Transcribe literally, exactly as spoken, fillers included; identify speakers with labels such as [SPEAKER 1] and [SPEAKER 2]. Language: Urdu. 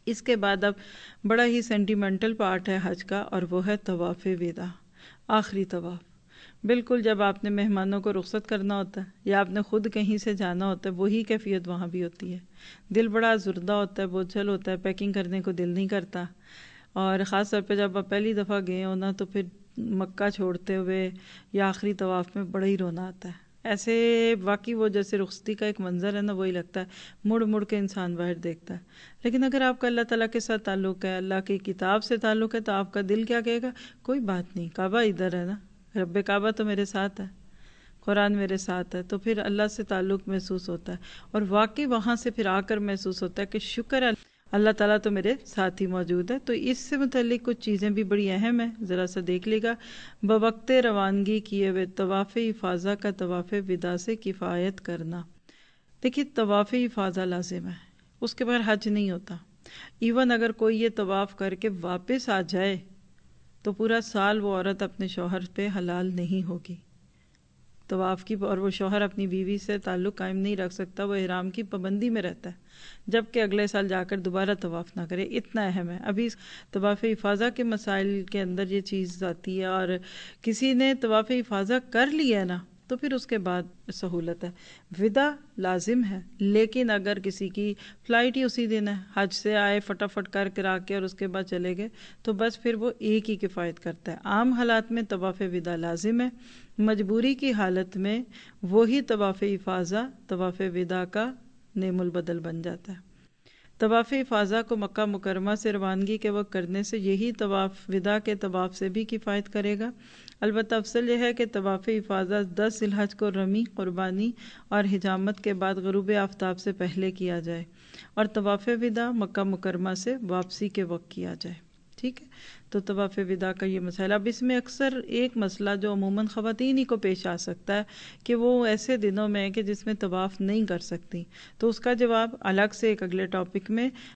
[SPEAKER 1] اس کے بعد اب بڑا ہی سینٹیمنٹل پارٹ ہے حج کا، اور وہ ہے طواف وداع، آخری طواف۔ بالکل جب آپ نے مہمانوں کو رخصت کرنا ہوتا ہے یا آپ نے خود کہیں سے جانا ہوتا ہے، وہی کیفیت وہاں بھی ہوتی ہے۔ دل بڑا زردہ ہوتا ہے، بوجھل ہوتا ہے، پیکنگ کرنے کو دل نہیں کرتا، اور خاص طور پہ جب آپ پہلی دفعہ گئے ہو نا، تو پھر مکہ چھوڑتے ہوئے یا آخری طواف میں بڑا ہی رونا آتا ہے۔ ایسے واقعی وہ جیسے رخصتی کا ایک منظر ہے نا، وہی لگتا ہے، مڑ مڑ کے انسان باہر دیکھتا ہے۔ لیکن اگر آپ کا اللہ تعالیٰ کے ساتھ تعلق ہے، اللہ کی کتاب سے تعلق ہے، تو آپ کا دل کیا کہے گا؟ کوئی بات نہیں، کعبہ ادھر ہے نا، رب کعبہ تو میرے ساتھ ہے، قرآن میرے ساتھ ہے، تو پھر اللہ سے تعلق محسوس ہوتا ہے، اور واقعی وہاں سے پھر آ کر محسوس ہوتا ہے کہ شکر ہے اللہ تعالیٰ تو میرے ساتھ ہی موجود ہے۔ تو اس سے متعلق کچھ چیزیں بھی بڑی اہم ہیں، ذرا سا دیکھ لے گا۔ بوقت روانگی کیے ہوئے طواف افاضہ کا طواف وداع سے کفایت کرنا۔ دیکھیے طواف افاضہ لازم ہے، اس کے بغیر حج نہیں ہوتا۔ ایون اگر کوئی یہ طواف کر کے واپس آ جائے تو پورا سال وہ عورت اپنے شوہر پہ حلال نہیں ہوگی طواف کی، اور وہ شوہر اپنی بیوی سے تعلق قائم نہیں رکھ سکتا، وہ احرام کی پابندی میں رہتا ہے جبکہ اگلے سال جا کر دوبارہ طواف نہ کرے۔ اتنا اہم ہے۔ ابھی طواف افاضہ کے مسائل کے اندر یہ چیز آتی ہے، اور کسی نے طواف افاضہ کر لیا نا تو پھر اس کے بعد سہولت ہے۔ وداع لازم ہے، لیکن اگر کسی کی فلائٹ ہی اسی دن ہے، حج سے آئے فٹافٹ کر کرا کے اور اس کے بعد چلے گئے، تو بس پھر وہ ایک ہی کفایت کرتا ہے۔ عام حالات میں طواف وداع لازم ہے، مجبوری کی حالت میں وہی طواف افاضہ طواف وداع کا نعم البدل بن جاتا ہے۔ طواف افاضہ کو مکہ مکرمہ سے روانگی کے وقت کرنے سے یہی طواف وداع کے طواف سے بھی کفایت کرے گا۔ البتہ افضل یہ ہے کہ طواف افاضہ دس ذی الحج کو رمی، قربانی اور حجامت کے بعد غروب آفتاب سے پہلے کیا جائے، اور طواف وداع مکہ مکرمہ سے واپسی کے وقت کیا جائے۔ ٹھیک ہے، تو طواف وداع کا یہ مسئلہ۔ اب اس میں اکثر ایک مسئلہ جو عموماً خواتین ہی کو پیش آ سکتا ہے کہ وہ ایسے دنوں میں کہ جس میں طواف نہیں کر سکتی، تو اس کا جواب الگ سے ایک اگلے ٹاپک میں